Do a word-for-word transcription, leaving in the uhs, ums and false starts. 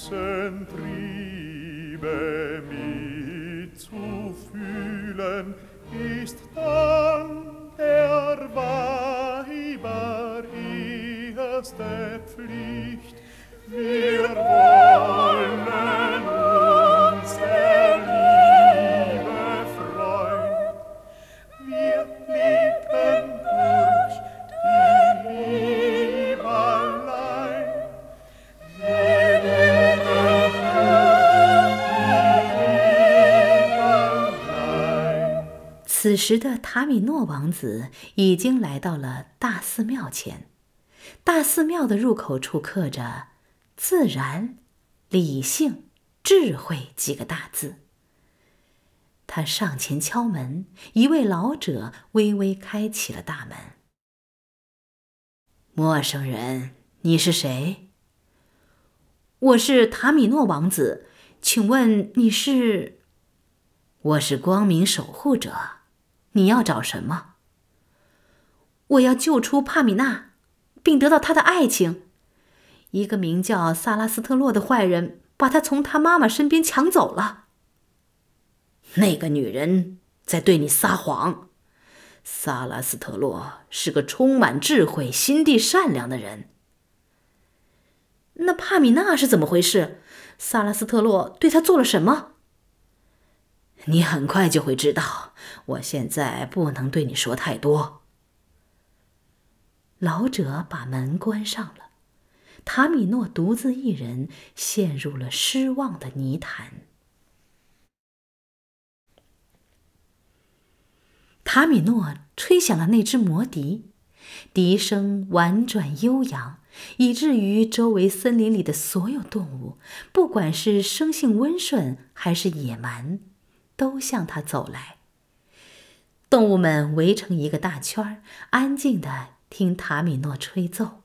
süßen Triebe mitzufühlen, ist dann der Weiber erste Pflicht. Wir wollen uns der Liebe freuen, wir lieben durch die Liebe allein. Wir lieben durch die Liebe allein。 此时的塔米诺王子已经来到了大寺庙前，大寺庙的入口处刻着“自然、理性、智慧”几个大字。他上前敲门，一位老者微微开启了大门。陌生人，你是谁？我是塔米诺王子，请问你是？我是光明守护者，你要找什么？我要救出帕米娜，并得到她的爱情。一个名叫萨拉斯特洛的坏人把她从她妈妈身边抢走了。那个女人在对你撒谎。萨拉斯特洛是个充满智慧、心地善良的人。那帕米娜是怎么回事？萨拉斯特洛对她做了什么？你很快就会知道，我现在不能对你说太多。老者把门关上了，塔米诺独自一人陷入了失望的泥潭。塔米诺吹响了那只魔笛，笛声婉转悠扬，以至于周围森林里的所有动物，不管是生性温顺还是野蛮，都向他走来。动物们围成一个大圈，安静地听塔米诺吹奏。